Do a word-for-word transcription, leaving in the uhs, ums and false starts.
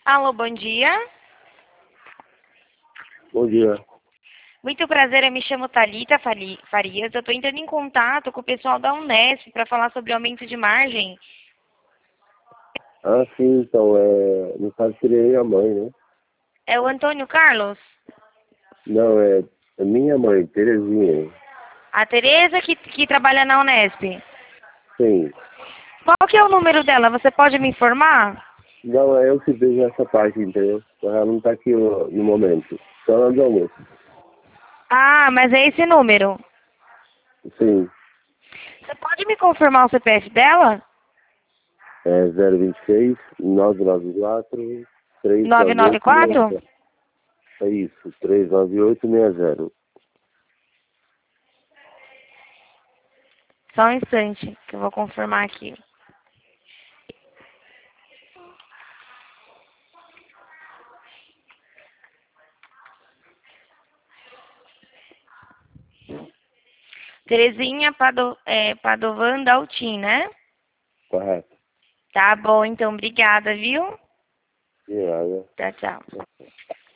Alô, bom dia. Bom dia. Muito prazer, eu me chamo Thalita Fali- Farias. Eu estou entrando em contato com o pessoal da Unesp para falar sobre aumento de margem. Ah, sim, então, é... no caso seria minha mãe, né? É o Antônio Carlos? Não, é, é minha mãe, Terezinha. A Tereza que, que trabalha na Unesp. Sim. Qual que é o número dela? Você pode me informar? Não, é eu que vejo essa parte, entendeu? Ela não tá aqui no, no momento. Só na do almoço. Ah, mas é esse número. Sim. Você pode me confirmar o C P F dela? É zero vinte e seis, nove nove quatro, três nove oito seis nove nove quatro? zero. É isso, três nove oito seis zero. Só um instante, que eu vou confirmar aqui. Terezinha Pado, é, Padovan Daltin, né? Correto. Tá bom, então, obrigada, viu? De nada. Tchau, tchau.